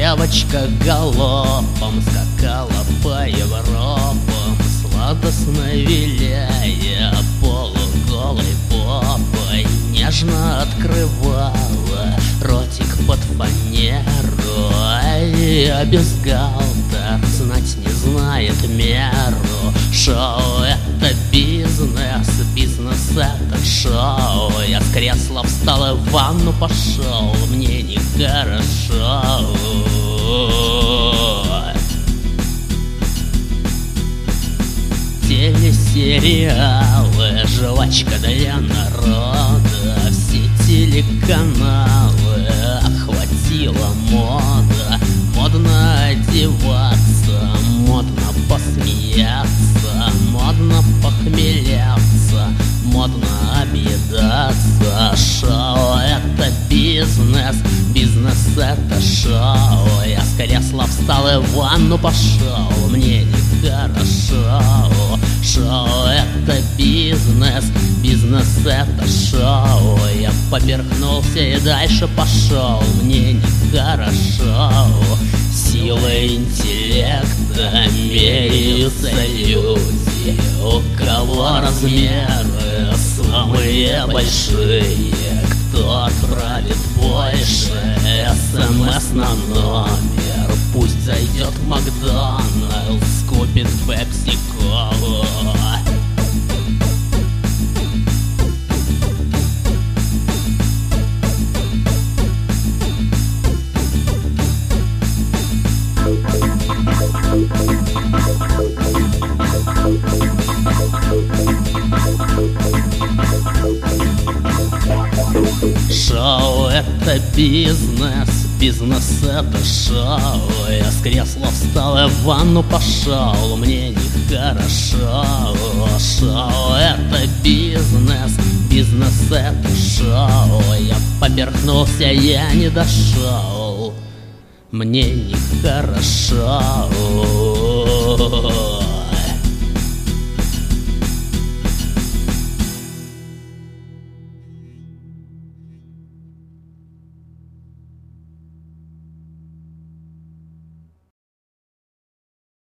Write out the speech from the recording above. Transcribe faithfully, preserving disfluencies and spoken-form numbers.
девочка галопом скакала по Европам, сладостно виляя полуголой попой, нежно открывала ротик под фанеру, а бюстгальтер знать не знает меру. Шоу — это бизнес, бизнес — это шоу. Я с кресла встал и в ванну пошел, мне нехорошо. Телесериалы, жвачка для народа, все телеканалы охватила мода. Модно одеваться, модно посмеяться, модно похмеляться, модно объедаться. Шоу — это бизнес, бизнес — это шоу. Я с кресла встал и в ванну пошел, мне нехорошо. Шоу — это бизнес, бизнес — это шоу. Я поперхнулся и дальше пошел, мне нехорошо. Силой интеллекта меряются люди, у кого размеры самые большие. Кто отправит больше смс на номер, пусть зайдет в Макдональдс, купит пепси-колу. Шоу — это бизнес, бизнес — это шоу. Я с кресла встал и в ванну пошел, мне нехорошо. Шоу — это бизнес, бизнес — это шоу. Я поперхнулся, я не дошел, мне нехорошо.